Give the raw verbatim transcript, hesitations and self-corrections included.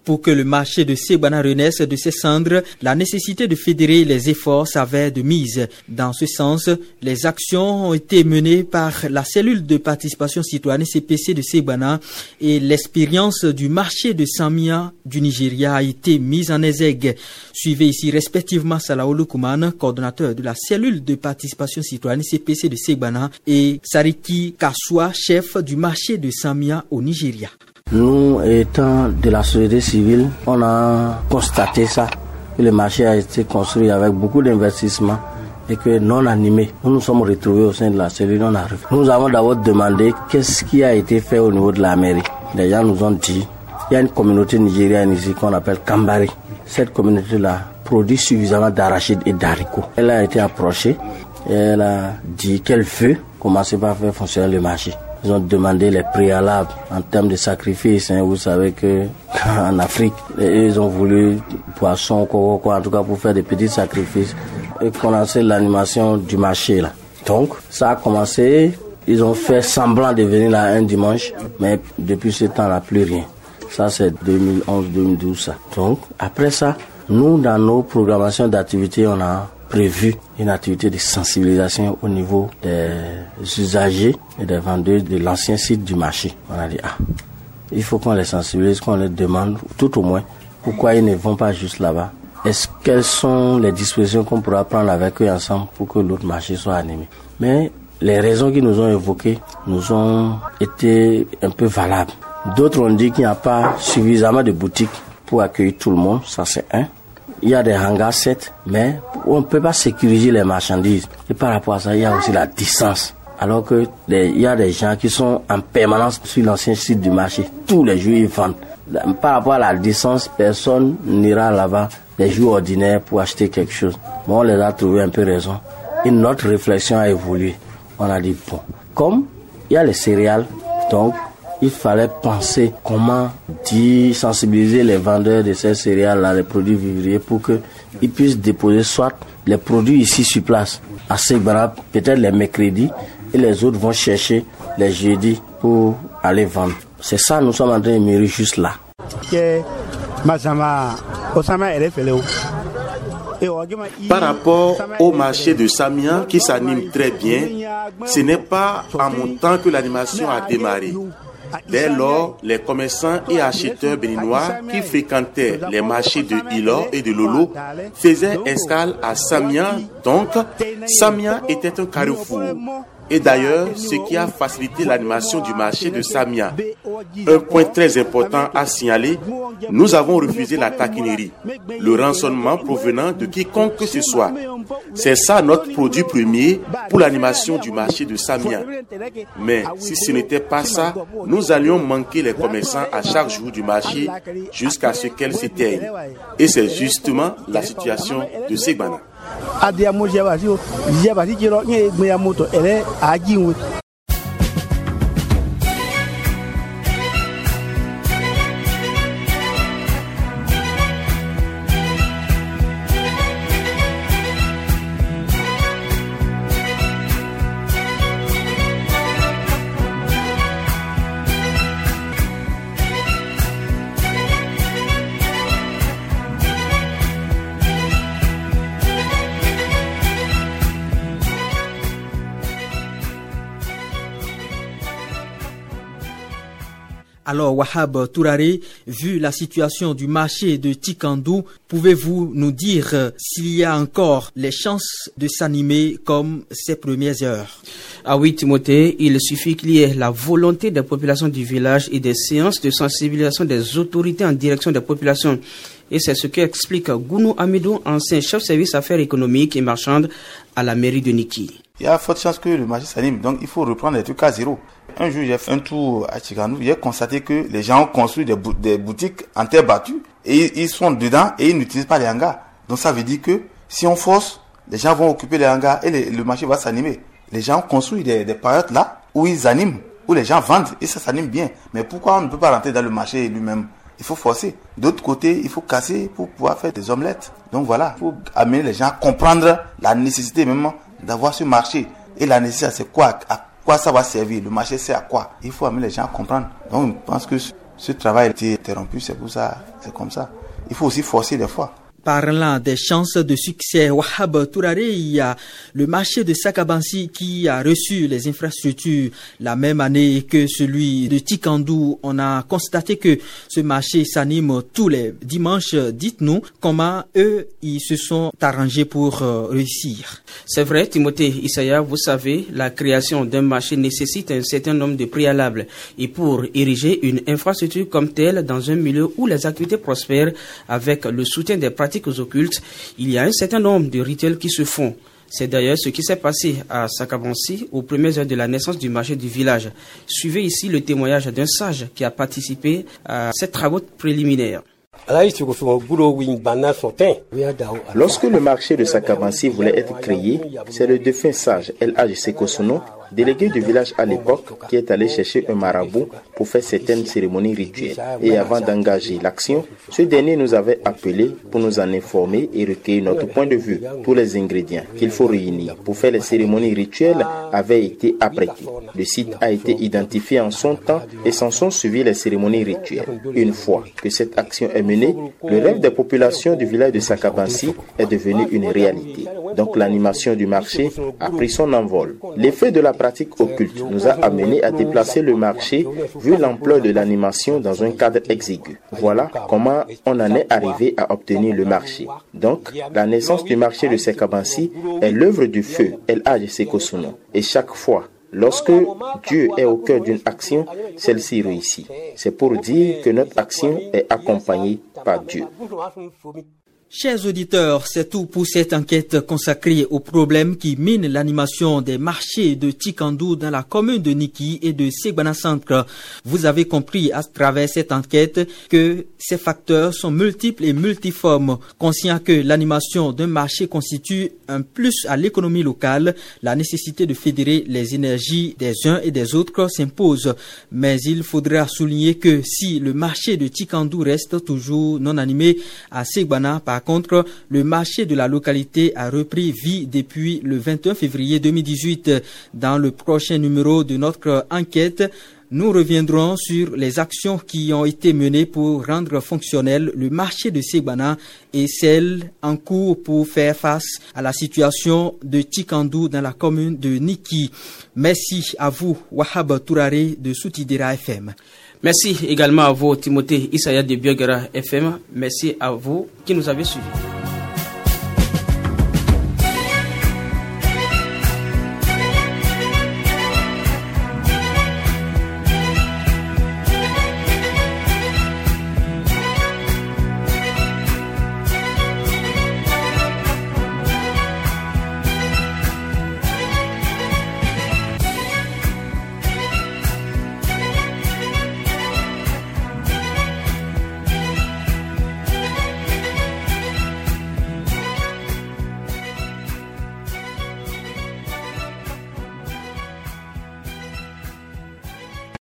Pour que le marché de Segbana renaisse de ses cendres, la nécessité de fédérer les efforts s'avère de mise. Dans ce sens, les actions ont été menées par la cellule de participation citoyenne C P C de Segbana et l'expérience du marché de Samia du Nigeria a été mise en exergue. Suivez ici respectivement Salaolo Kouman, coordonnateur de la cellule de participation citoyenne C P C de Segbana, et Sariki Kassoua, chef du marché de Samia au Nigeria. Nous, étant de la société civile, on a constaté ça, que le marché a été construit avec beaucoup d'investissements et que non animé. Nous nous sommes retrouvés au sein de la cellule, on arrive. Nous avons d'abord demandé qu'est-ce qui a été fait au niveau de la mairie. Les gens nous ont dit, il y a une communauté nigérienne ici qu'on appelle Kambari. Cette communauté-là produit suffisamment d'arachides et d'haricots. Elle a été approchée et elle a dit qu'elle veut commencer par faire fonctionner le marché. Ils ont demandé les préalables en termes de sacrifices. Hein. Vous savez que en Afrique, ils ont voulu poisson, quoi, quoi, en tout cas pour faire des petits sacrifices et commencer l'animation du marché là. Donc ça a commencé. Ils ont fait semblant de venir là un dimanche, mais depuis ce temps-là plus rien. Ça c'est deux mille onze deux mille douze ça. Donc après ça, nous dans nos programmations d'activités, on a prévu une activité de sensibilisation au niveau des usagers et des vendeurs de l'ancien site du marché. On a dit, ah, il faut qu'on les sensibilise, qu'on les demande, tout au moins, pourquoi ils ne vont pas juste là-bas. Est-ce quelles sont les dispositions qu'on pourra prendre avec eux ensemble pour que l'autre marché soit animé. Mais les raisons qu'ils nous ont évoquées nous ont été un peu valables. D'autres ont dit qu'il n'y a pas suffisamment de boutiques pour accueillir tout le monde, ça c'est un. Il y a des hangars, certes, mais on ne peut pas sécuriser les marchandises. Et par rapport à ça, il y a aussi la distance. Alors que les, il y a des gens qui sont en permanence sur l'ancien site du marché. Tous les jours, ils vendent. Par rapport à la distance, personne n'ira là-bas les jours ordinaires pour acheter quelque chose. Mais on les a trouvés un peu raison. Et notre réflexion a évolué. On a dit, bon, comme il y a les céréales, donc il fallait penser comment dire, sensibiliser les vendeurs de ces céréales-là, les produits vivriers, pour qu'ils puissent déposer soit les produits ici sur place, à Segbana, peut-être les mercredis, et les autres vont chercher les jeudis pour aller vendre. C'est ça, nous sommes en train de mûrir juste là. Par rapport au marché de Samia qui s'anime très bien, ce n'est pas en montant que l'animation a démarré. Dès lors, les commerçants et acheteurs béninois qui fréquentaient les marchés de Ilor et de Lolo faisaient escale à Samia. Donc, Samia était un carrefour. Et d'ailleurs, ce qui a facilité l'animation du marché de Samia. Un point très important à signaler, nous avons refusé la taquinerie, le rançonnement provenant de quiconque que ce soit. C'est ça notre produit premier pour l'animation du marché de Samia. Mais si ce n'était pas ça, nous allions manquer les commerçants à chaque jour du marché jusqu'à ce qu'elles s'éteignent. Et c'est justement la situation de Segbana. Alors, Wahab Tourare, vu la situation du marché de Tikandou, pouvez-vous nous dire euh, s'il y a encore les chances de s'animer comme ces premières heures? Ah oui, Timothée, il suffit qu'il y ait la volonté des populations du village et des séances de sensibilisation des autorités en direction des populations. Et c'est ce qu'explique Gounou Amidou, ancien chef service affaires économiques et marchandes à la mairie de Niki. Il y a forte chance que le marché s'anime, donc il faut reprendre les trucs à zéro. Un jour, j'ai fait un tour à Tikandou, j'ai constaté que les gens ont construit des, bou- des boutiques en terre battue et ils sont dedans et ils n'utilisent pas les hangars. Donc ça veut dire que si on force, les gens vont occuper les hangars et les, le marché va s'animer. Les gens ont construit des, des périodes là où ils animent, où les gens vendent et ça s'anime bien. Mais pourquoi on ne peut pas rentrer dans le marché lui-même? Il faut forcer. D'autre côté, il faut casser pour pouvoir faire des omelettes. Donc voilà, il faut amener les gens à comprendre la nécessité même d'avoir ce marché. Et la nécessité, c'est quoi? À quoi ça va servir? Le marché sert à quoi? Il faut amener les gens à comprendre. Donc je pense que Ce travail a été interrompu, c'est pour ça, c'est comme ça. Il faut aussi forcer des fois. Parlant des chances de succès, Wahab Tourare, il y a le marché de Sakabansi qui a reçu les infrastructures la même année que celui de Tikandou. On a constaté que ce marché s'anime tous les dimanches. Dites-nous comment eux, ils se sont arrangés pour euh, réussir. C'est vrai, Timothée Isaya, vous savez, la création d'un marché nécessite un certain nombre de préalables. Et pour ériger une infrastructure comme telle dans un milieu où les activités prospèrent avec le soutien des pratiques occultes, il y a un certain nombre de rituels qui se font. C'est d'ailleurs ce qui s'est passé à Sakabansi aux premières heures de la naissance du marché du village. Suivez ici le témoignage d'un sage qui a participé à ces travaux préliminaires. Lorsque le marché de Sakabansi voulait être créé, c'est le défunt sage El Hadj Sekosono, délégué du village à l'époque, qui est allé chercher un marabout pour faire certaines cérémonies rituelles. Et avant d'engager l'action, ce dernier nous avait appelés pour nous en informer et recueillir notre point de vue. Tous les ingrédients qu'il faut réunir pour faire les cérémonies rituelles avaient été apprêtés. Le site a été identifié en son temps et s'en sont suivies les cérémonies rituelles. Une fois que cette action est menée, le rêve des populations du village de Sakabansi est devenu une réalité. Donc l'animation du marché a pris son envol. L'effet de la pratique occulte nous a amené à déplacer le marché vu l'ampleur de l'animation dans un cadre exigu. Voilà comment on en est arrivé à obtenir le marché. Donc, la naissance du marché de Sakabansi est l'œuvre du feu El Hadj Sekosono. Et chaque fois, lorsque Dieu est au cœur d'une action, celle-ci réussit. C'est pour dire que notre action est accompagnée par Dieu. Chers auditeurs, c'est tout pour cette enquête consacrée aux problèmes qui minent l'animation des marchés de Tikandou dans la commune de Niki et de Segbana Centre. Vous avez compris à travers cette enquête que ces facteurs sont multiples et multiformes. Conscient que l'animation d'un marché constitue un plus à l'économie locale, la nécessité de fédérer les énergies des uns et des autres s'impose. Mais il faudra souligner que si le marché de Tikandou reste toujours non animé à Segbana, par Par contre, le marché de la localité a repris vie depuis le vingt et un février deux mille dix-huit. Dans le prochain numéro de notre enquête, nous reviendrons sur les actions qui ont été menées pour rendre fonctionnel le marché de Segbana et celles en cours pour faire face à la situation de Tikandou dans la commune de Niki. Merci à vous, Wahab Tourare de Soutidira F M. Merci également à vous, Timothée Isaya de Biogara F M. Merci à vous qui nous avez suivis.